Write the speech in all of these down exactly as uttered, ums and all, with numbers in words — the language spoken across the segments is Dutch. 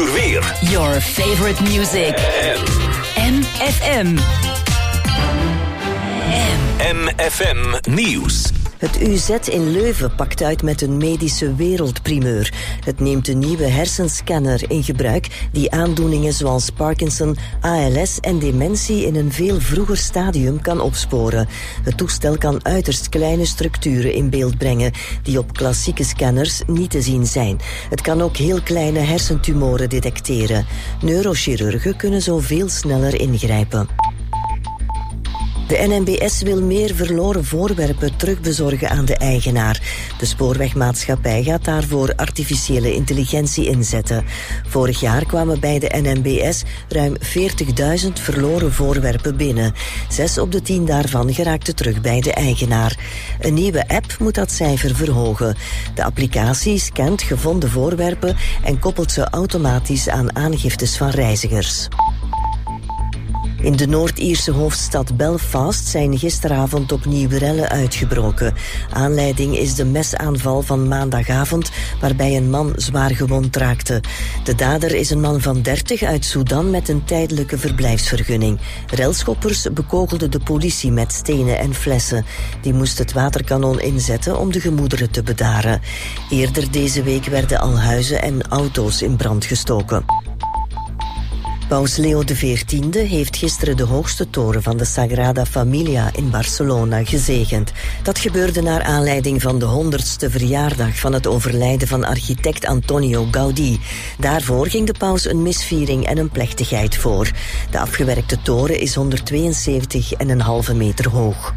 uur weer. Your favorite music. M F M. M F M Nieuws. Het U Z in Leuven pakt uit met een medische wereldprimeur. Het neemt een nieuwe hersenscanner in gebruik die aandoeningen zoals Parkinson, A L S en dementie in een veel vroeger stadium kan opsporen. Het toestel kan uiterst kleine structuren in beeld brengen die op klassieke scanners niet te zien zijn. Het kan ook heel kleine hersentumoren detecteren. Neurochirurgen kunnen zo veel sneller ingrijpen. De N M B S wil meer verloren voorwerpen terugbezorgen aan de eigenaar. De spoorwegmaatschappij gaat daarvoor artificiële intelligentie inzetten. Vorig jaar kwamen bij de N M B S ruim veertigduizend verloren voorwerpen binnen. Zes op de tien daarvan geraakten terug bij de eigenaar. Een nieuwe app moet dat cijfer verhogen. De applicatie scant gevonden voorwerpen en koppelt ze automatisch aan aangiftes van reizigers. In de Noord-Ierse hoofdstad Belfast zijn gisteravond opnieuw rellen uitgebroken. Aanleiding is de mesaanval van maandagavond, waarbij een man zwaar gewond raakte. De dader is een man van dertig uit Sudan met een tijdelijke verblijfsvergunning. Relschoppers bekogelden de politie met stenen en flessen. Die moest het waterkanon inzetten om de gemoederen te bedaren. Eerder deze week werden al huizen en auto's in brand gestoken. Paus Leo de veertiende heeft gisteren de hoogste toren van de Sagrada Familia in Barcelona gezegend. Dat gebeurde naar aanleiding van de honderdste verjaardag van het overlijden van architect Antonio Gaudí. Daarvoor ging de paus een misviering en een plechtigheid voor. De afgewerkte toren is honderdtweeënzeventig komma vijf meter hoog.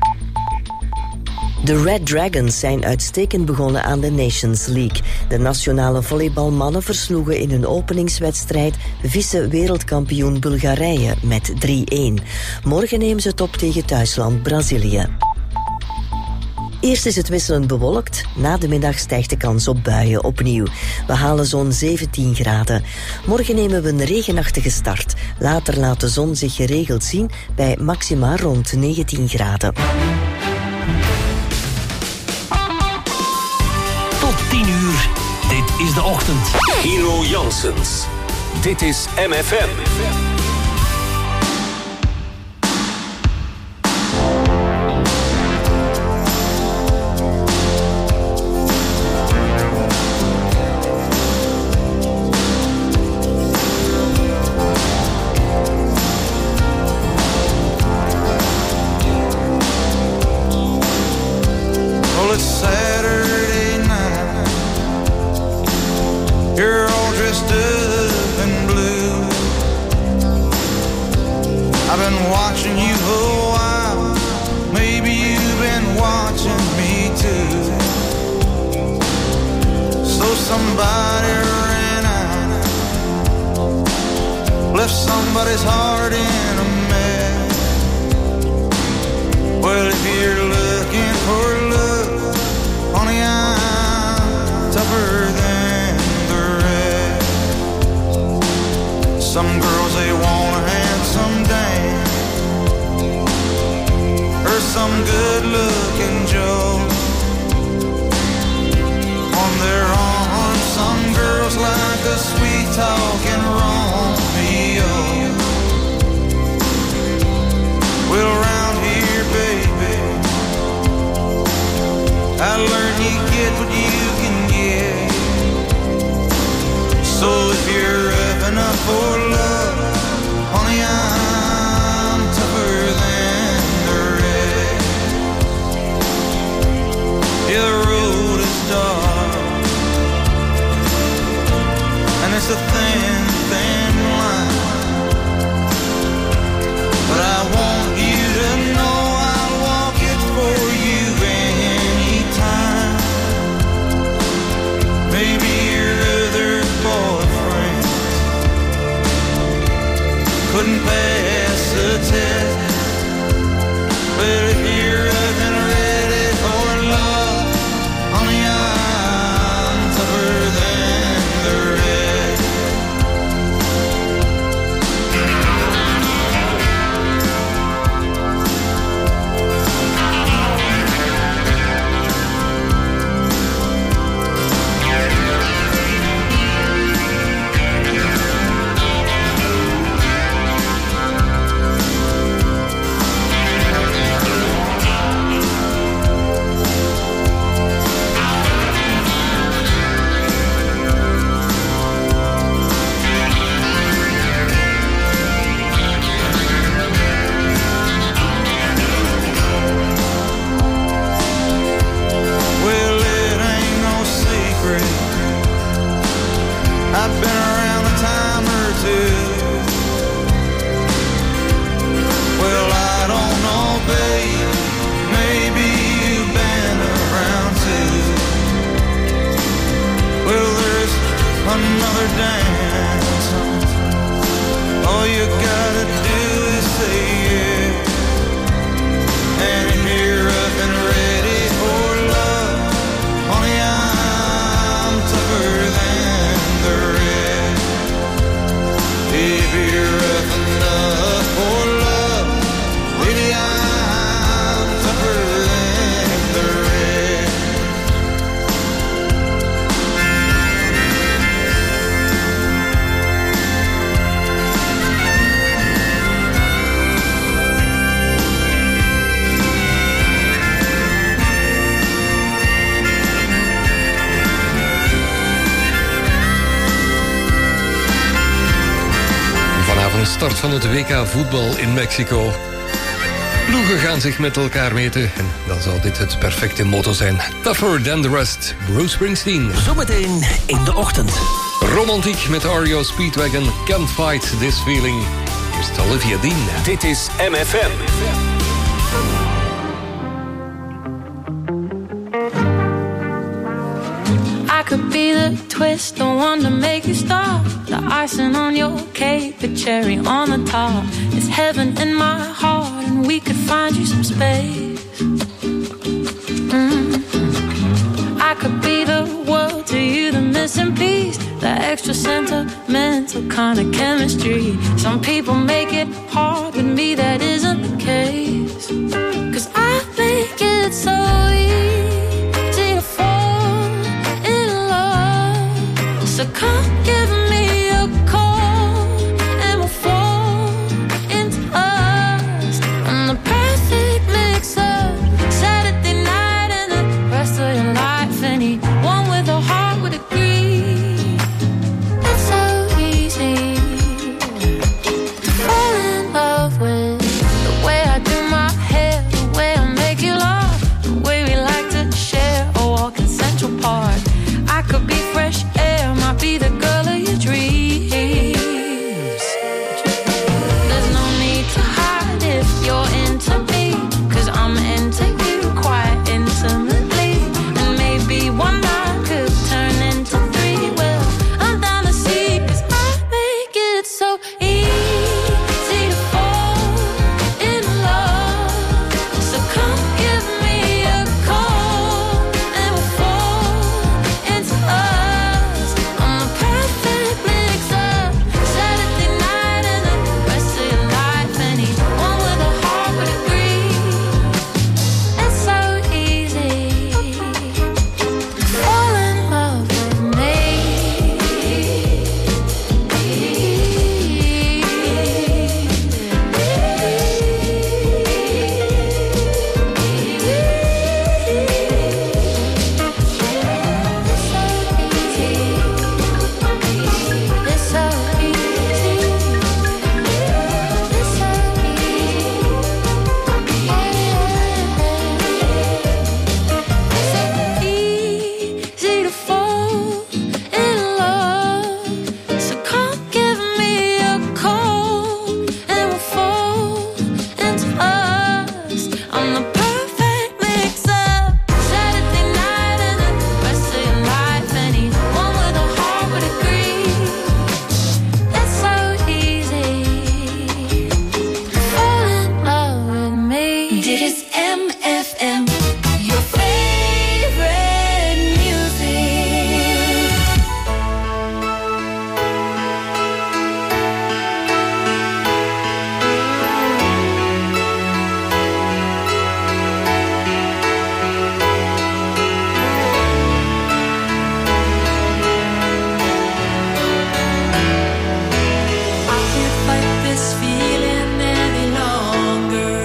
De Red Dragons zijn uitstekend begonnen aan de Nations League. De nationale volleybalmannen versloegen in hun openingswedstrijd vice-wereldkampioen Bulgarije met drie-een. Morgen nemen ze het op tegen thuisland Brazilië. Eerst is het wisselend bewolkt, na de middag stijgt de kans op buien opnieuw. We halen zo'n zeventien graden. Morgen nemen we een regenachtige start. Later laat de zon zich geregeld zien bij maxima rond negentien graden. tien uur. Dit is de ochtend. Hero Janssens. Dit is M F M. we're dancing. All you gotta do is say yeah. And if you're up and ready for love, honey, I'm tougher than the rest. If you're up enough for love, baby, I'm tougher than the rest. Vanavond start van het W K voetbal in Mexico. Ploegen gaan zich met elkaar meten en dan zal dit het perfecte motto zijn. Tougher than the rest, Bruce Springsteen. Zometeen in de ochtend. Romantiek met R E O Speedwagon, Can't Fight This Feeling. Eerst Olivia Dean. Dit is M F M. I could be the twist, the one to make you stop. The icing on your cake, the cherry on the top. It's heaven in my heart, and we could find you some space. Mm-hmm. I could be the world to you, the missing piece, the extra sentimental kind of chemistry. Some people make it hard, with me that isn't the case. 'Cause I make it so easy to fall in love. So come give me a call and we'll fall into us. I'm the perfect mix up Saturday night and the rest of your life. Anyone with a heart would agree. It's so easy to fall in love with the way I do my hair, the way I make you laugh, the way we like to share a walk in Central Park. I could be fresh air, might be the girl of your dreams. There's no need to hide if you're into me, 'cause I'm into you quite intimately. And maybe one night could turn into three. Well, I'm down to see, 'cause I make it so easy to fall in love. So come give me a call and we'll fall into us. I'm the perfect mix up Saturday night and the rest of your life. Anyone with a heart would agree. It's so easy to fall in love with me. It's so easy. It's so easy to fall in love. So come give me a call and we'll fall into us. I'm the perfect mix up Saturday night and the rest of your life. Anyone with a heart would agree. It's so easy to fall in love with me. Dit is M F M, your favorite music. I can't fight this feeling any longer,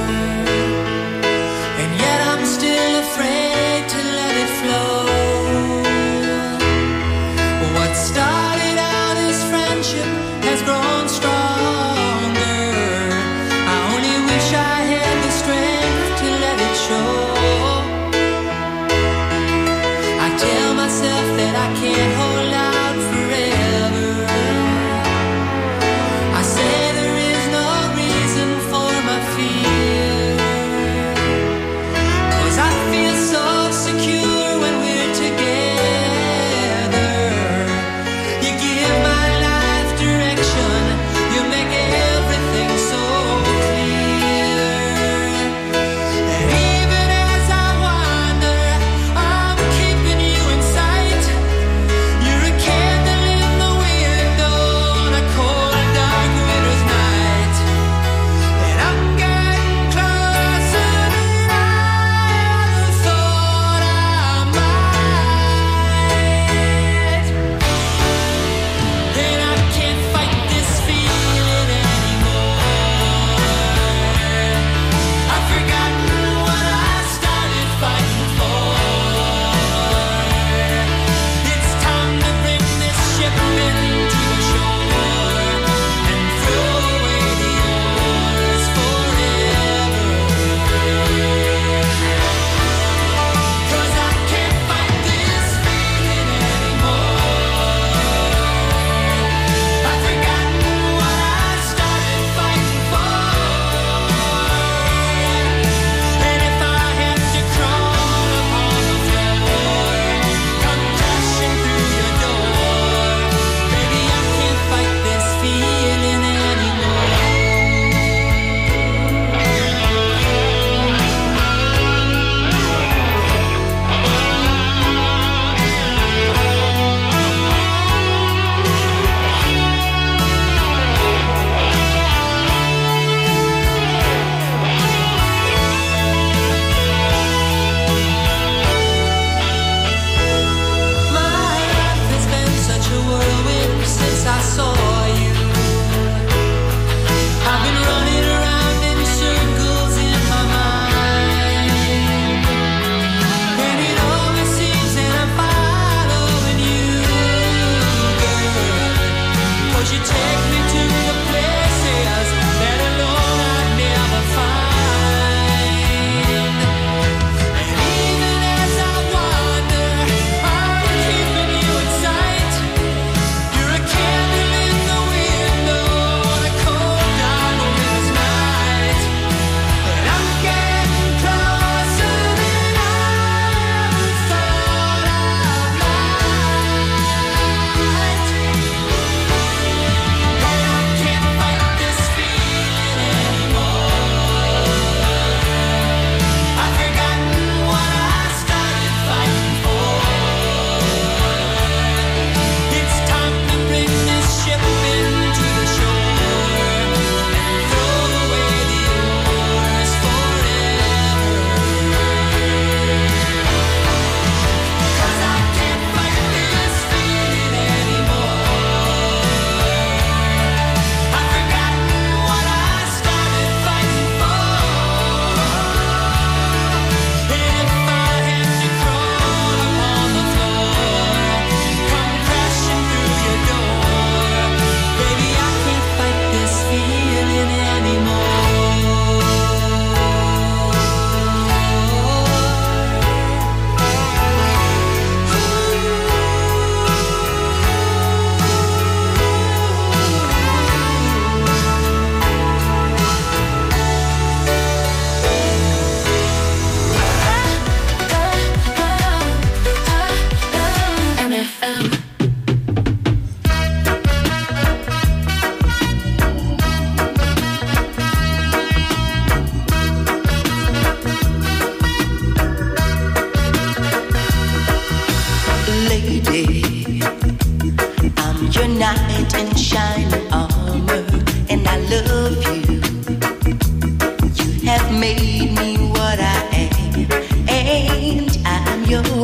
and yet I'm still afraid to let it flow. What started out as friendship has grown stronger. I only wish I had the strength to let it show. I tell myself that I can't hold out forever. I say there is no reason for my fear, 'cause I feel so secure when we're together. You give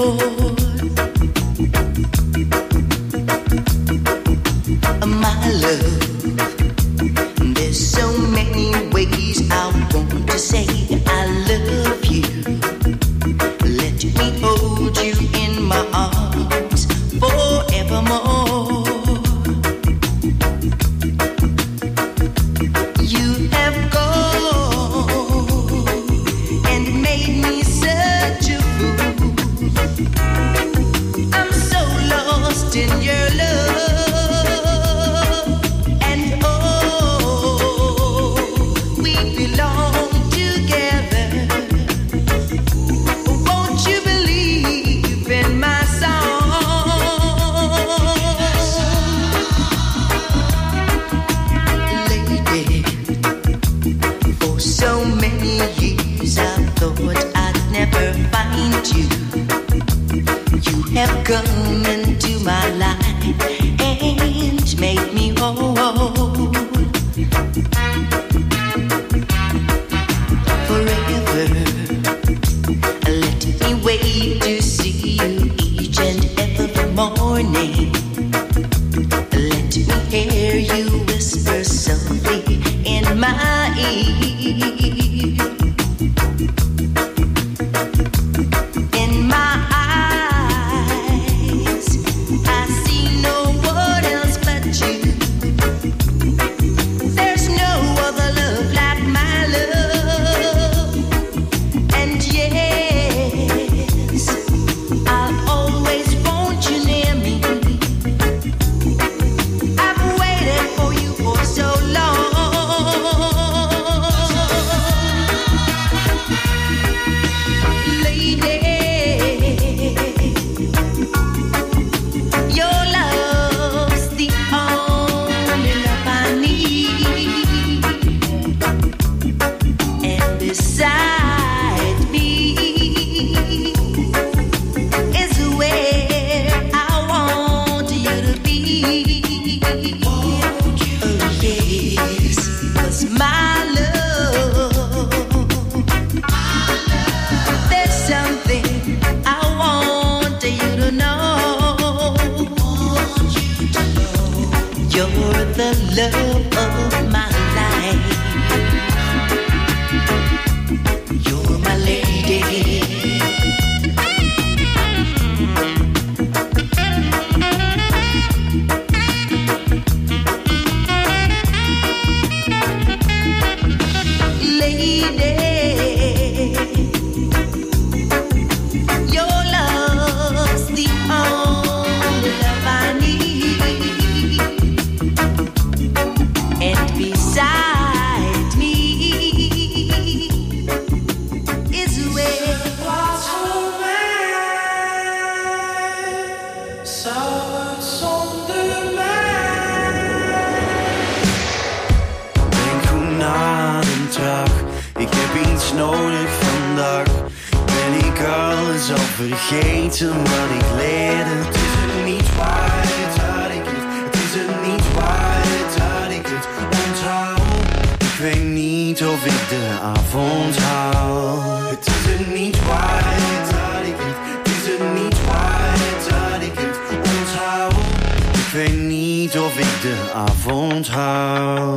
My love, there's so many ways I want to say I love you. Let me hold you in my arms forevermore. You have gone and made me such a fool. I'm so lost in your love. Have come into my life and made me whole. Forever, let me wait to see you each and every morning. Let me hear you whisper softly in my ear. In my eyes, I see no one else but you. There's no other love like my love. And yes, I'll always want you near me. I've waited for you for so long. Lady, your love's the only love I need. And beside me is where I want you to be. Oh yes, 'cause my love, there's something I want you to know. You're the love of my life. You're my lady. Lady, your love's the only love I need. And beside me is where Denk goed na de dag. Ik heb iets nodig vandaag. Ben ik alles al vergeten wat ik leerde? Het is het niet waard dat ik het. Het is het niet waard dat ik het onthoud. Ik weet niet of ik de avond haal. Het is het niet waard dat ik het. Het is het niet waard dat ik het onthoud. Ik weet niet of ik de avond haal.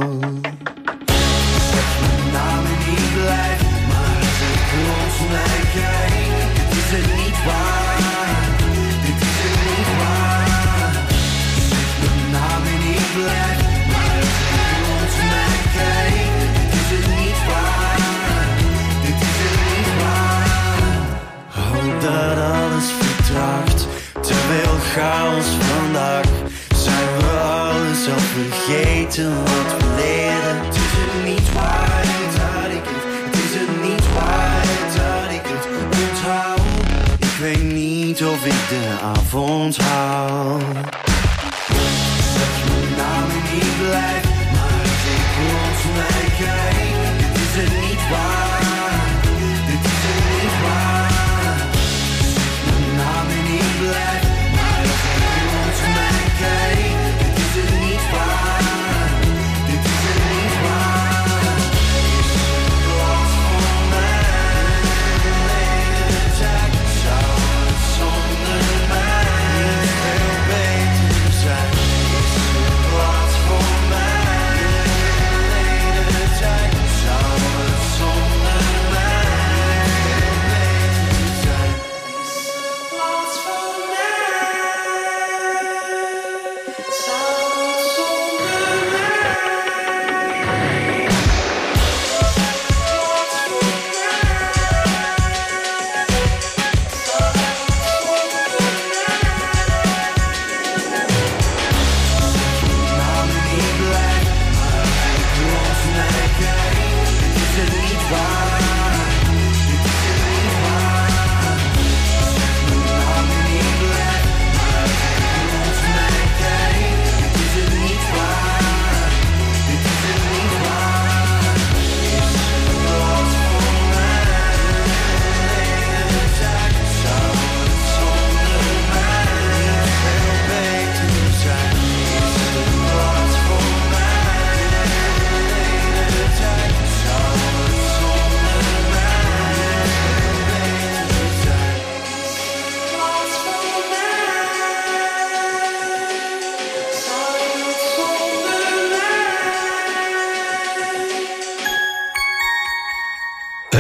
Naam en niet blijf, maar als ik klopt mij kijk, dit is het niet waar, dit is het niet waar. Zeg mijn naam en niet blijf, maar als ik klopt mij kijk, dit is het niet waar, dit is het niet waar. Hoop dat alles vertraagt, te veel chaos vandaag. Zijn we alles al vergeten wat we leren? Het is het niet waard dat ik het. Het is het niet waard dat ik het onthoud. Ik weet niet of ik de avond haal. Zeg mijn naam en niet blijf, maar als ik rond mij kijk, dit is het niet waar. Dit is het niet waar. Zeg mijn naam en niet blijf, maar als ik rond mij kijk, dit is het niet waar. Dit is het niet waar. Is het wat voor mij? Zeg, zou het soms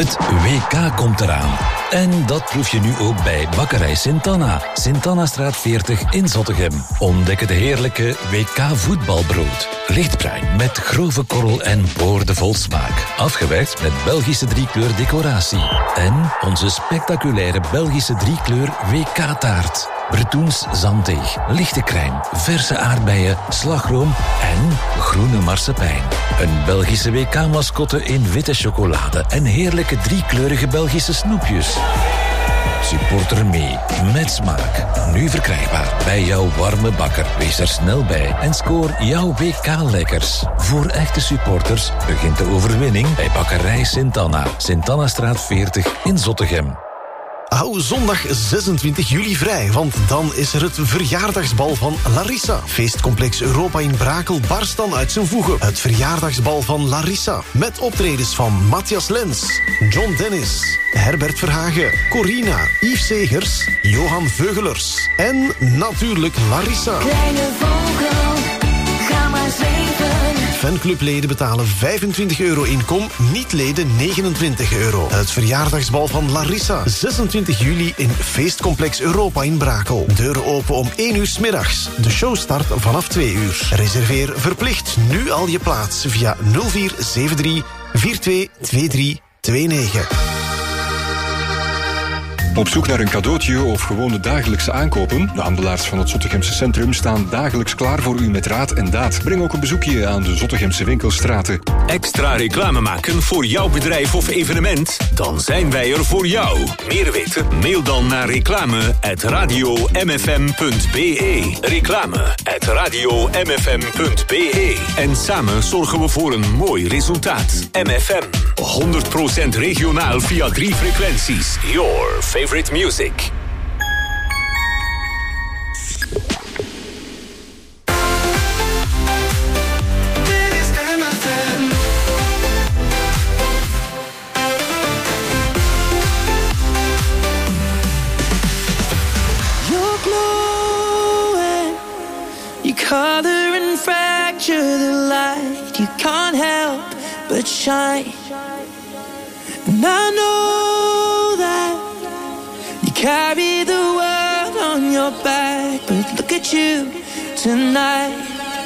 Het W K komt eraan. En dat proef je nu ook bij Bakkerij Sint-Anna. Sint-Anna-straat veertig in Zottegem. Ontdek het heerlijke W K voetbalbrood. Lichtbruin met grove korrel en boordevol smaak. Afgewerkt met Belgische driekleur decoratie. En onze spectaculaire Belgische driekleur W K-taart. Bretoens zanddeeg, lichte crème, verse aardbeien, slagroom en groene marsepein. Een Belgische W K-mascotte in witte chocolade en heerlijke driekleurige Belgische snoepjes. Supporter mee, met smaak. Nu verkrijgbaar bij jouw warme bakker. Wees er snel bij en scoor jouw W K-lekkers. Voor echte supporters begint de overwinning bij Bakkerij Sint-Anna. Sint-Anna-straat veertig in Zottegem. Hou zondag zesentwintig juli vrij, want dan is er het verjaardagsbal van Larissa. Feestcomplex Europa in Brakel barst dan uit zijn voegen. Het verjaardagsbal van Larissa. Met optredens van Matthias Lens, John Dennis, Herbert Verhagen, Corina, Yves Segers, Johan Veugelers en natuurlijk Larissa. Kleine vogel, ga maar zweven. Fanclubleden betalen vijfentwintig euro inkom, niet-leden negenentwintig euro. Het verjaardagsbal van Larissa. zesentwintig juli in Feestcomplex Europa in Brakel. Deuren open om één uur 's middags. De show start vanaf twee uur. Reserveer verplicht nu al je plaats via nul vier zeven drie vier twee twee drie twee negen. Op zoek naar een cadeautje of gewone dagelijkse aankopen? De handelaars van het Zottegemse centrum staan dagelijks klaar voor u met raad en daad. Breng ook een bezoekje aan de Zottegemse winkelstraten. Extra reclame maken voor jouw bedrijf of evenement? Dan zijn wij er voor jou. Meer weten? Mail dan naar reclame at radio m f m punt b e. Reclame at radio m f m punt b e. En samen zorgen we voor een mooi resultaat. M F M, honderd procent regionaal via drie frequenties. Your favorite music. Color and fracture the light. You can't help but shine. And I know that you carry the world on your back, but look at you tonight.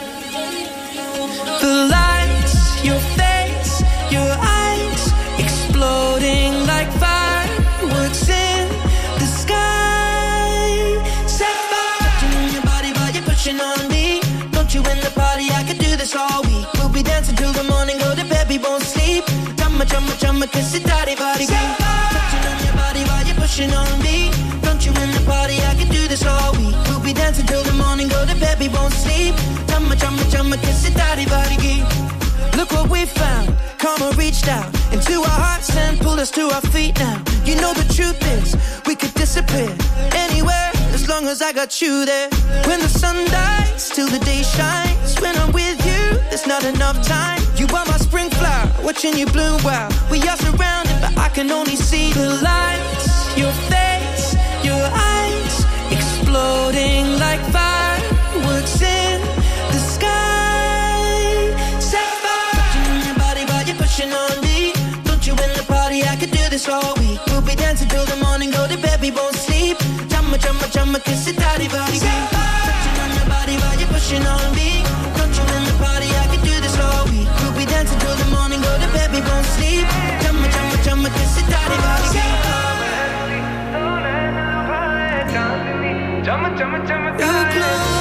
The lights, your face, your eyes, exploding like fireworks in the sky. Set fire to your body while you're pushing on me. You in the party, I could do this all week. We'll be dancing till the morning, go to bed, we won't sleep. Chumma, chumma, chumma, kiss it, daddy, body, beat. Touching on your body while you're pushing on me. Don't you in the party, I could do this all week. We'll be dancing till the morning, go to bed, we won't sleep. Chumma, chumma, chumma, kiss it, daddy, body, beat. Look what we found, karma reached out into our hearts and pulled us to our feet now. You know the truth is, we could disappear anywhere as long as I got you there. When the sun dies, till the day shines. When I'm with you, there's not enough time. You are my spring flower, watching you bloom wild. We are surrounded, but I can only see the lights. Your face, your eyes, exploding like fireworks in the sky. Set fire to your body while you're pushing on me. Don't you in the party, I could do this all week. We'll be dancing till the morning, go to bed, we won't sleep. Chumma, chumma, chumma, kiss it, daddy, body, beat. Touching on your body while you're pushing on me. Don't you in the party, I could do this all week. We'll be dancing till the morning, go to bed, we won't sleep. Chumma, chumma, chumma, kiss it, daddy, body, beat. Chumma, chumma, chumma, daddy,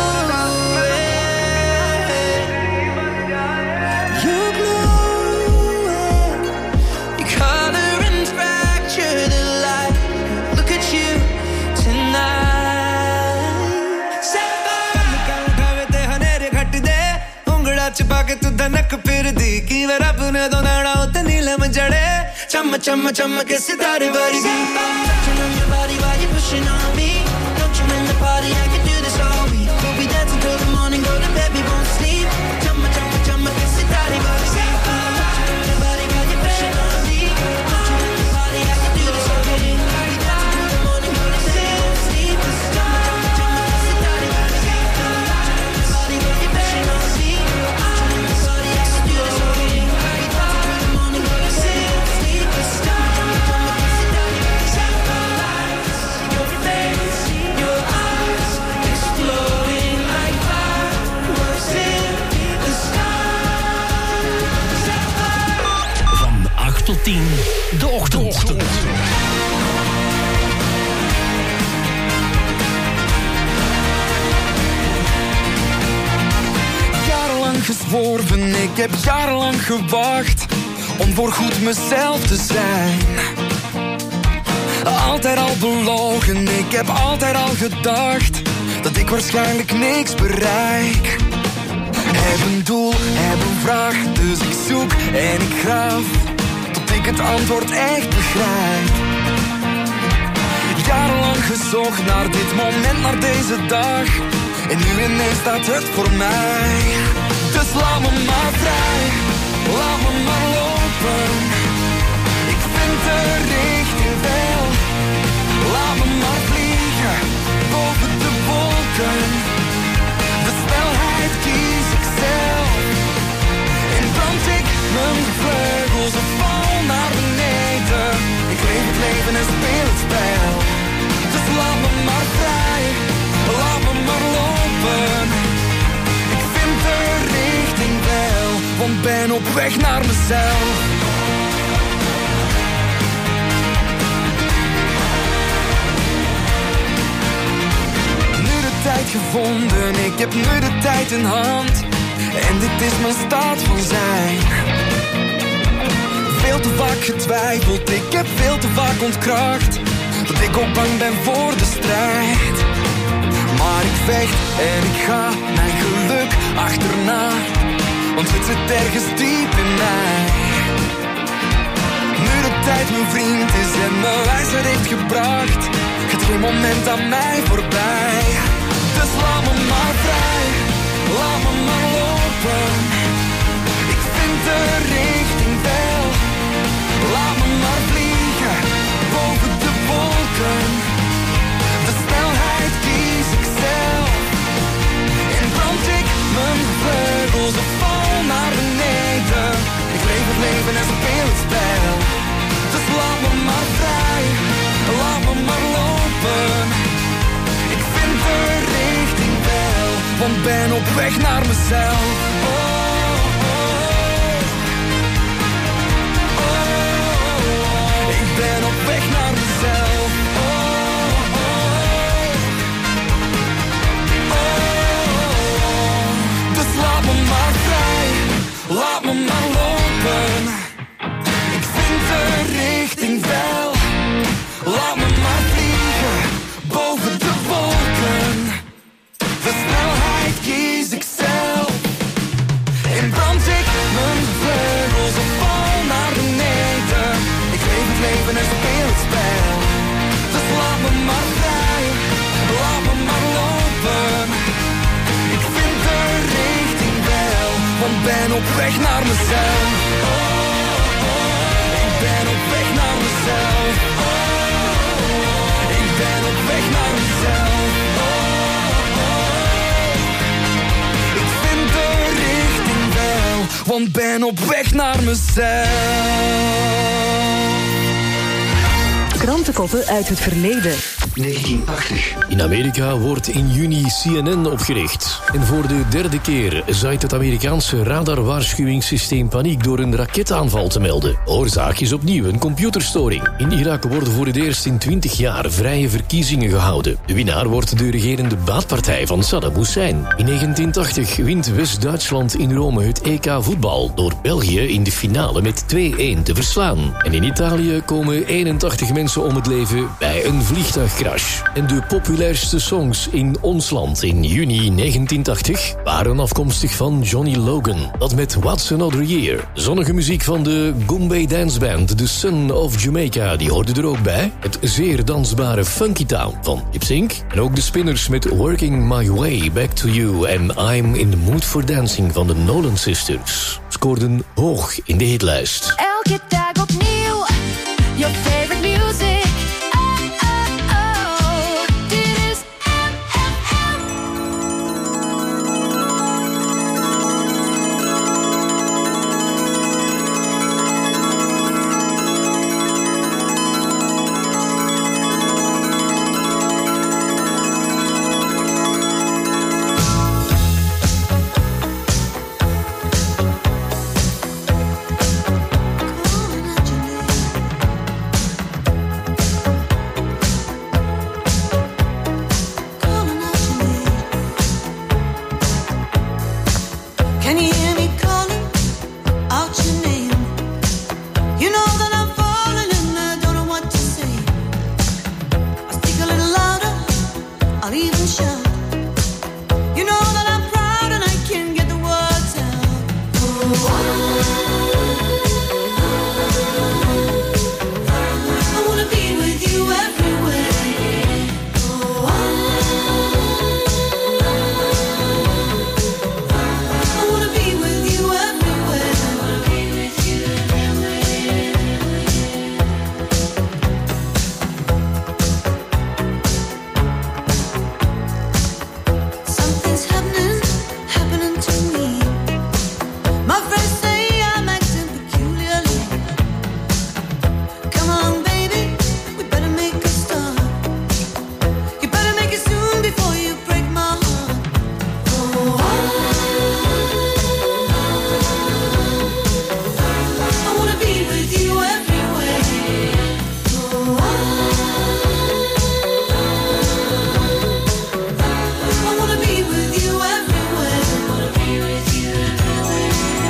छुपा के तू धनक फिर दी की वे रब ने दो नाड़ा उते नीलम जड़े चम चम चम के सितारे वाली दी touching on your body while you're pushing on me. Don't you in the party, I can do this all week. We'll be dancing till the morning, go to bed, we won't sleep. Chum chum chum के सितारे वाली दी touching on your body while you're pushing on me. Don't you in the party, I can do this all week. We'll be dancing till the morning, go to bed, we won't sleep. Chum chum chum के सितारे वाली दी touching on your body while you're pushing on me. ontworpen. Ik heb jarenlang gewacht om voorgoed mezelf te zijn. Altijd al belogen, ik heb altijd al gedacht dat ik waarschijnlijk niks bereik. Heb een doel, heb een vraag, dus ik zoek en ik graaf tot ik het antwoord echt begrijp. Jarenlang gezocht naar dit moment, naar deze dag, en nu ineens staat het voor mij. Dus laat me maar vrij, laat me maar lopen. Ik vind de richting wel. Laat me maar vliegen, boven de wolken. De snelheid kies ik zelf. En brand ik mijn vleugels of val naar beneden. Ik leef het leven en speel het spel. Dus laat me maar vrij, laat me maar lopen. Ik vind de richting wel, want ben op weg naar mezelf. Tijd gevonden, ik heb nu de tijd in hand. En dit is mijn staat van zijn. Veel te vaak getwijfeld, ik heb veel te vaak ontkracht dat ik ook bang ben voor de strijd. Maar ik vecht en ik ga mijn geluk achterna, want het zit ergens diep in mij. Nu de tijd mijn vriend is en me wijsheid heeft gebracht, gaat geen moment aan mij voorbij. Dus laat me maar vrij, laat me maar lopen. Ik vind de richting wel. Laat me maar vliegen, boven de wolken. De snelheid kies ik zelf. En brand ik mijn vleugels of val naar beneden. Ik leef het leven en speel het spel. Dus laat me maar vrij, laat me maar lopen. Ik vind de richting wel, want ben op weg naar mezelf. Oh, oh, oh, oh. Ik ben op weg naar mezelf. Oh, oh, oh, oh. Dus laat me maar vrij, laat me maar lopen. Ik vind de richting wel, laat me maar vliegen, boven de wolken. De snelheid kies ik zelf. En brand ik mijn vleugels of val naar beneden. Ik leef het leven en speel het spel. Dus laat me maar vrij, laat me maar lopen. Ik vind de richting wel, want ben op weg naar mezelf. Oh, oh. Ik ben op weg naar mezelf. Oh, oh. Ik ben op weg naar mezelf. Want ben op weg naar mezelf. Krantenkoppen uit het verleden. negentien tachtig. In Amerika wordt in juni C N N opgericht. En voor de derde keer zaait het Amerikaanse radarwaarschuwingssysteem paniek door een raketaanval te melden. Oorzaak is opnieuw een computerstoring. In Irak worden voor het eerst in twintig jaar vrije verkiezingen gehouden. De winnaar wordt de regerende baatpartij van Saddam Hussein. In negentien tachtig wint West-Duitsland in Rome het E K voetbal door België in de finale met twee-een te verslaan. En in Italië komen eenentachtig mensen om het leven bij een vliegtuigcrash. En de populairste songs in ons land in juni negentien tachtig waren afkomstig van Johnny Logan. Dat met What's Another Year. Zonnige muziek van de Goombay Dance Band, The Son of Jamaica, die hoorde er ook bij. Het zeer dansbare Funky Town van Lip Sync. En ook de Spinners met Working My Way Back to You en I'm in the Mood for Dancing van de Nolan Sisters. Scoorden hoog in de hitlijst. Elke dag opnieuw, your favorite music. even shout. You know that I'm proud and I can't get the words out. Oh, I wanna be with you everywhere. Oh, I wanna be with you everywhere. I wanna be with you everywhere. Something's happening, happening to me. My friends say I'm acting peculiarly. Come on, baby, we better make a start. You better make it soon before you break my heart. Oh, I wanna be with you everywhere. Oh, I wanna be with you everywhere. I wanna be with you everywhere.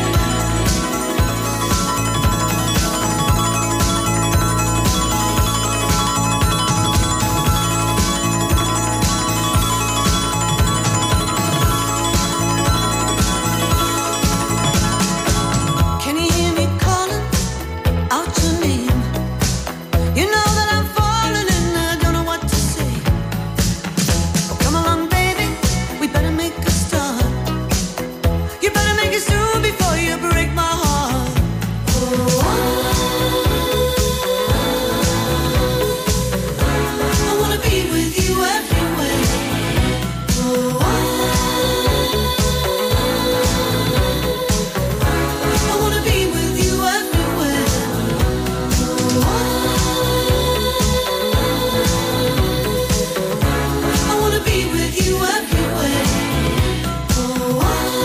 Can you hear me calling out your name? You know that I'm falling and I don't know what to say. Oh, come along, baby, we better make a start. You better make it soon before you break my heart. Oh, I wanna be with you everywhere. Oh, I wanna be with you everywhere. Oh, I wanna be with you everywhere. Oh,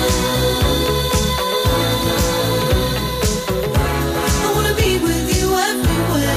I wanna be with you everywhere.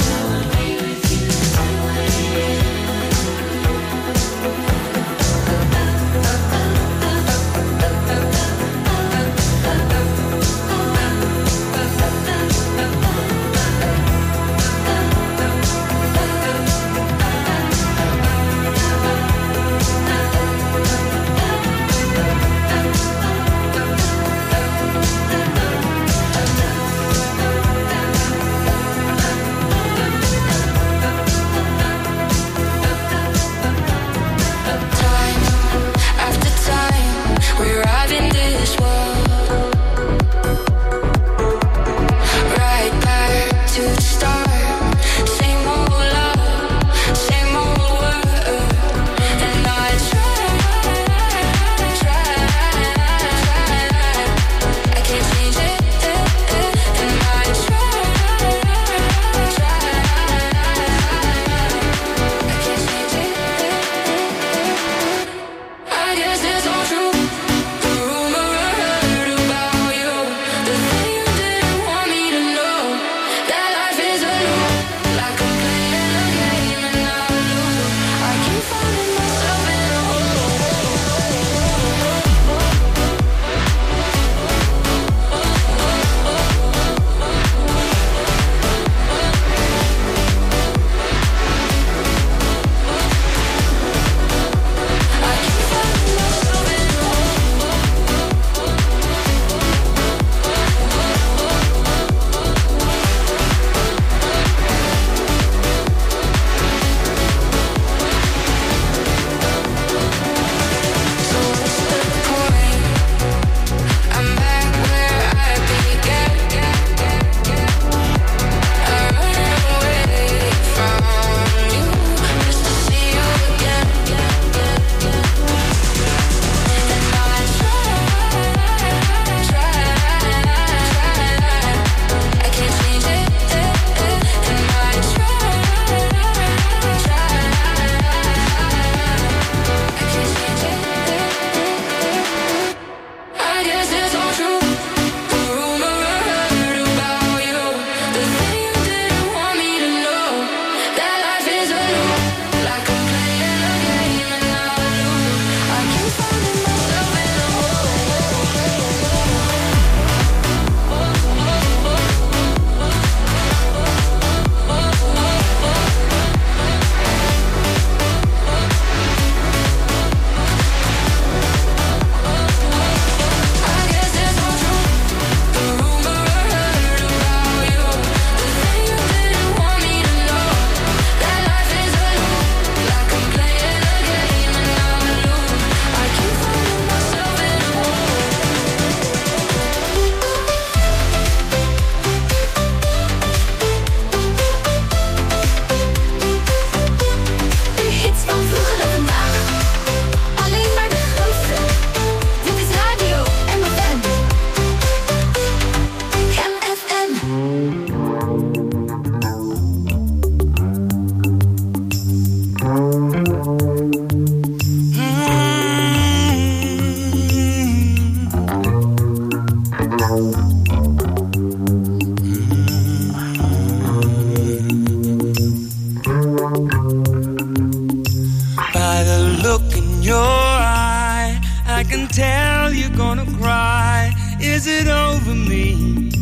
your eye, I can tell you're gonna cry. Is it over me?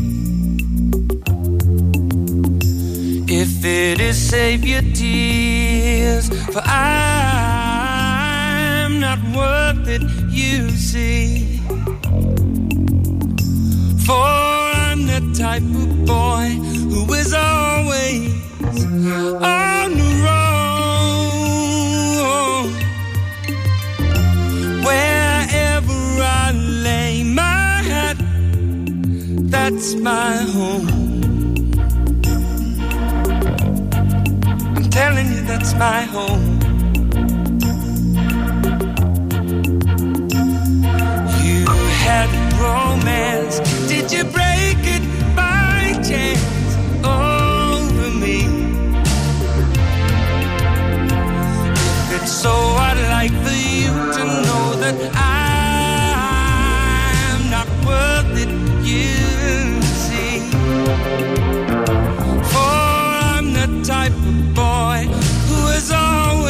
If it is, save your tears, for I'm not worth it, you see. For I'm the type of boy who is always on the road. Wherever I lay my hat, that's my home. I'm telling you, that's my home. You had romance, did you break it by chance over me? If it's so, I'd like for you to know that I'm not worth it, you see. For I'm the type of boy who is always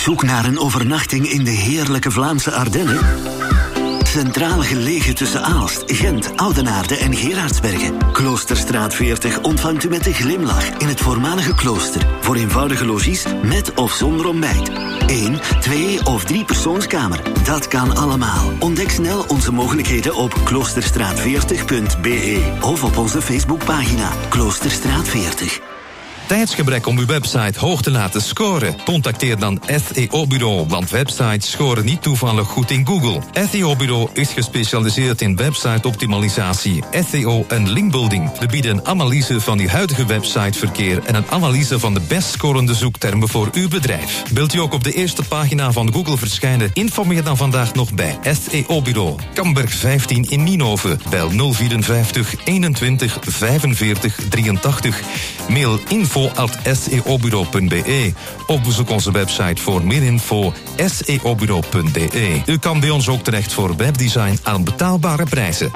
zoek naar een overnachting in de heerlijke Vlaamse Ardennen? Centraal gelegen tussen Aalst, Gent, Oudenaarde en Gerardsbergen. Kloosterstraat veertig ontvangt u met een glimlach in het voormalige klooster. Voor eenvoudige logies met of zonder ontbijt. Eén, twee of drie persoonskamer. Dat kan allemaal. Ontdek snel onze mogelijkheden op kloosterstraat veertig punt b e of op onze Facebookpagina Kloosterstraat veertig. Tijdsgebrek om uw website hoog te laten scoren? Contacteer dan S E O-bureau, want websites scoren niet toevallig goed in Google. S E O-bureau is gespecialiseerd in website-optimalisatie, S E O en linkbuilding. We bieden een analyse van uw huidige websiteverkeer en een analyse van de best scorende zoektermen voor uw bedrijf. Wilt u ook op de eerste pagina van Google verschijnen? Informeer dan vandaag nog bij S E O-bureau. Kamberg vijftien in Nienhoven. Bel nul vierenvijftig eenentwintig vijfenveertig drieëntachtig. Mail info at s e o bureau punt b e of bezoek onze website voor meer info s e o bureau punt b e. U kan bij ons ook terecht voor webdesign aan betaalbare prijzen.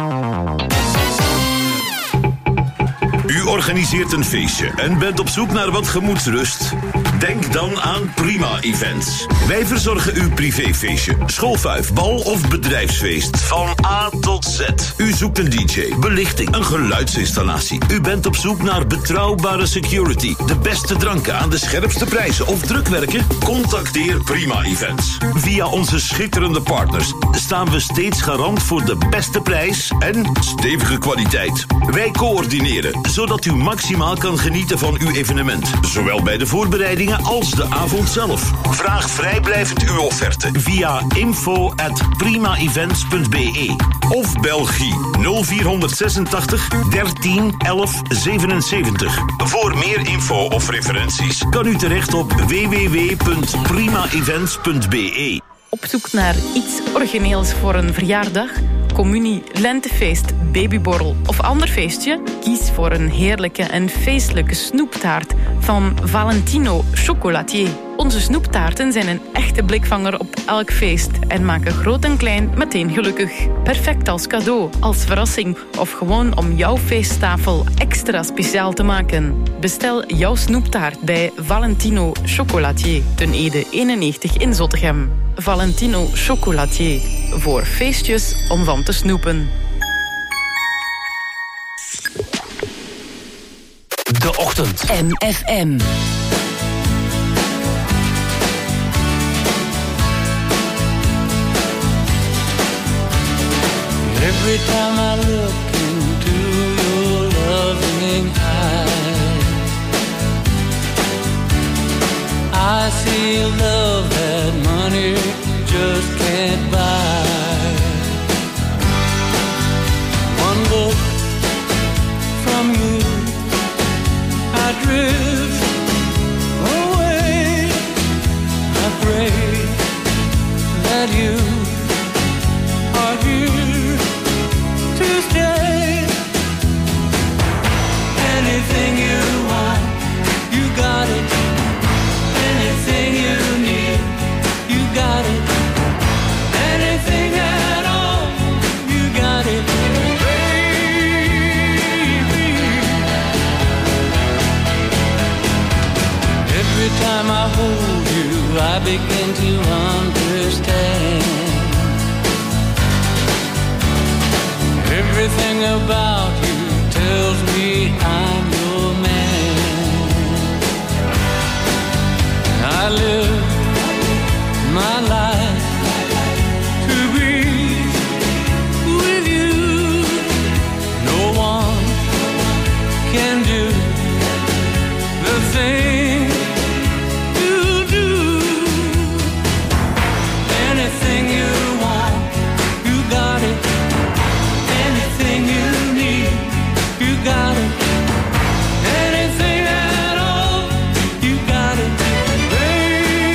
U organiseert een feestje en bent op zoek naar wat gemoedsrust? Denk dan aan Prima Events. Wij verzorgen uw privéfeestje, schoolfuif, bal of bedrijfsfeest. Van A tot Z. U zoekt een D J, belichting, een geluidsinstallatie. U bent op zoek naar betrouwbare security, de beste dranken aan de scherpste prijzen of drukwerken? Contacteer Prima Events. Via onze schitterende partners staan we steeds garant voor de beste prijs en stevige kwaliteit. Wij coördineren, zodat u maximaal kan genieten van uw evenement. Zowel bij de voorbereidingen als de avond zelf. Vraag vrijblijvend uw offerte via info at prima events punt b e of Belgie nul vierhonderdzesentachtig dertien elf zevenenzeventig. Voor meer info of referenties kan u terecht op w w w punt prima events punt b e. Op zoek naar iets origineels voor een verjaardag, communie, lentefeest, babyborrel of ander feestje? Kies voor een heerlijke en feestelijke snoeptaart van Valentino Chocolatier. Onze snoeptaarten zijn een echte blikvanger op elk feest en maken groot en klein meteen gelukkig. Perfect als cadeau, als verrassing of gewoon om jouw feesttafel extra speciaal te maken. Bestel jouw snoeptaart bij Valentino Chocolatier, ten Ede eenennegentig in Zottegem. Valentino Chocolatier, voor feestjes om van te snoepen. De ochtend. M F M. Every time I look into your loving eyes, I see love that money just can't buy. One look from you, I drift away. I pray that you are here to stay. Anything you want, you got it. Anything you need, you got it. Anything at all, you got it, baby. Every time I hold you, I begin to understand. Everything about you tells me I'm your man. I live my life to be with you. No one can do the thing you do. Anything you want, you got it. Anything you need, you got it. Anything at all, you got it, baby.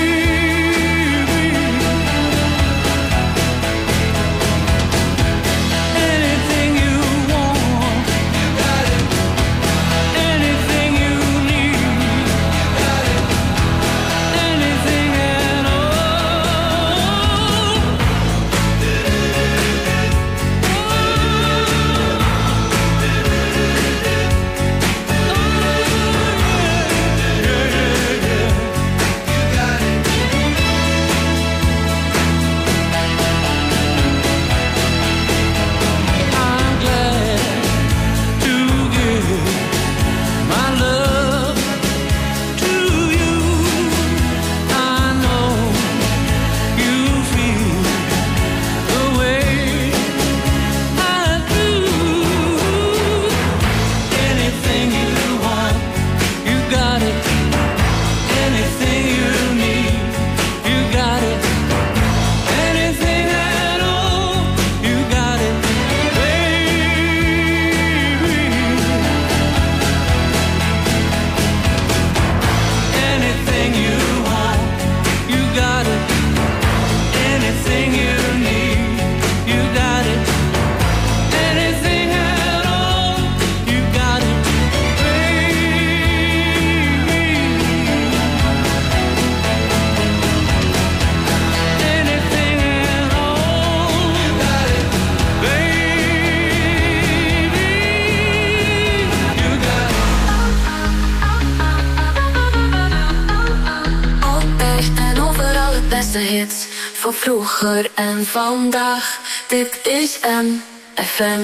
beste hits van vroeger en vandaag. Dit is M F M.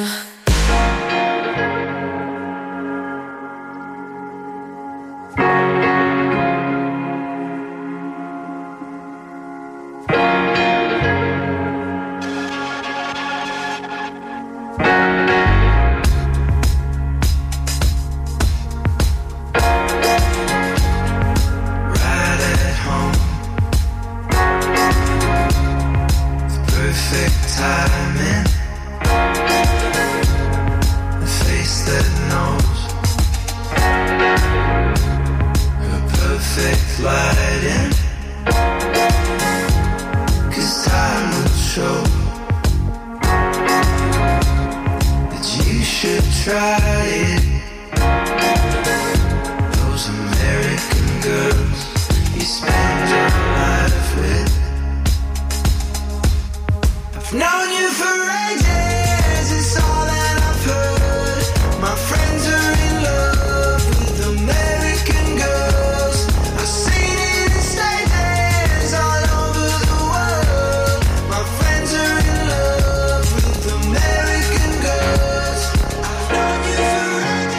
Timing, a face that knows her perfect lighting, 'cause time will show that you should try it. Those American girls you spend your life with, known you for ages, it's all that I've heard. My friends are in love with American girls. I've seen it in stages all over the world. My friends are in love with American girls. I've known you for ages.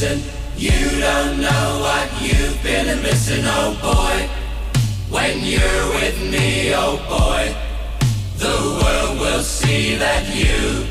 listen. You don't know what you've been missing, oh boy. When you're with me, oh boy, the world will see that you